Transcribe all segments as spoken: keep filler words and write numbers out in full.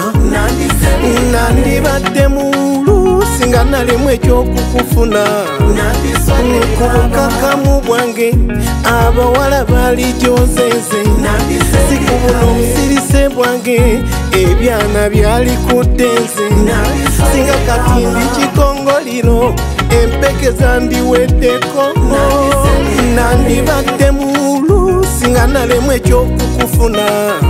nandibadde mulu singa nalemwa ekyokukufuna ku bukakamu bwange abawala bali gyozeze si ku buno obusirise bwange ebyana byali kuddenze singa kati ndi kikongoliro empekeza ndiweddeko nandibadde mulu singa nalemwa ekyokukufuna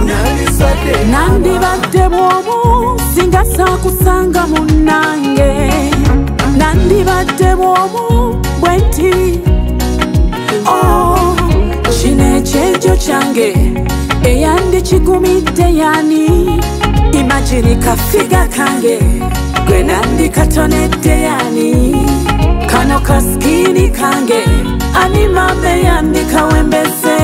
nandibadde bwomu singa saakusanga munnange nandibadde bwomu bwenti oh, kino ekyejo kyange eyandikigumidde yani imagini kafiga kange gwe nandikatonedde yani kano kaskini kange animambe yandikawembeze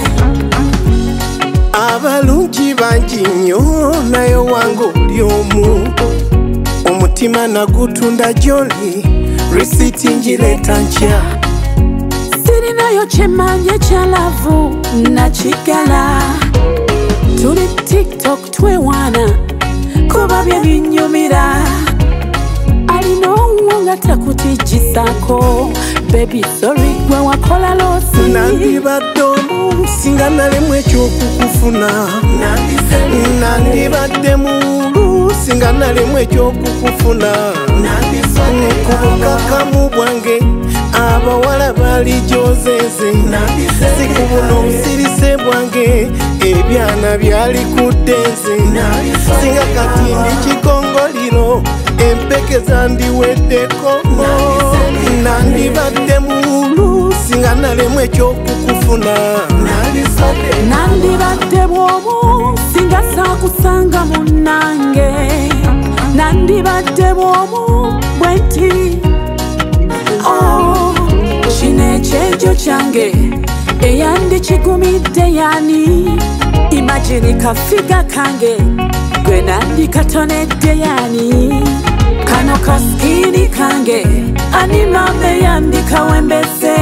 abalungi bangi nnyo naye wange oli omu omutima nagutunda gyoli risiti ngireeta nkya sirinayo kyemanye kyalavu nakigala tuli tiktok twewaana kuba bye binyumira alina owuwo nga takutigisako baby sorry gwe wakola loosi nandibadde omu singa nalemwa ekyokukufuna nandibadde mulu singa nalemwa ekyokukufuna ku bukakamu bwange abawala bali gyozeze si ku buno obusirise bwange ebyana byali kuddenze singa kati ndi kikongoliro empekeza ndiweddeko nandibadde mulu singa nalemwa ekyokukufuna nandibadde bwomu singa saakusanga munnange nandibadde bwomu bwenti oh, kino ekyejo kyange eyandikigumidde yani imagini kafiga kange gwe nandikatonedde yani kano kaskini kange animambe yandikawembeze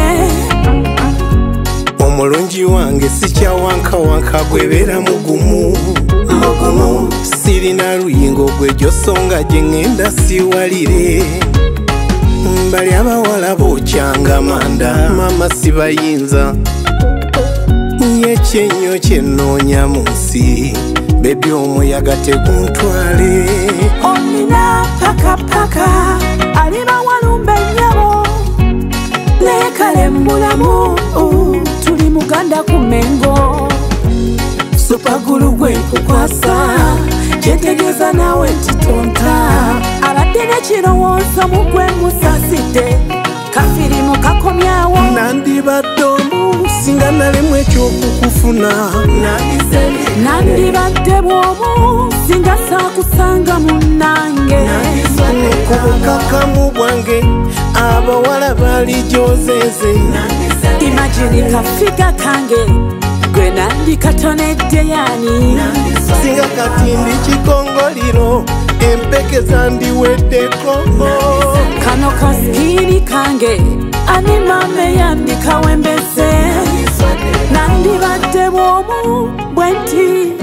omulungi wange sikyawankawanka gwebeera mugumu mugumu sirina luyingo gwejosonga gyeŋŋenda siwalire bali abawala bokyanga manda mama sibayinza yekyenyo kyenoonya mu nsi bebi omuyaga teguntwale onina pakapaka aliba walumba ennyabo naye kale mulamu tuli muganda ku mengo supagulu gwe kukwasa kyentegeeza nawe titonta abadde nekirowoozo mugwe musasidde kafirimu kakomyawo nandibadde omu singa nalemwa ekyokukufuna nandibadde bwomu singa saakusanga munnange ku bukakamu bwange abawala bali gyozeze imagini kafiga kange gwe nandikatonedde yani singa kati ndi kikongoliro empekeza ndiweddeko kano kaskini kange animambe yandikawembeze nandibadde bwomu bwenti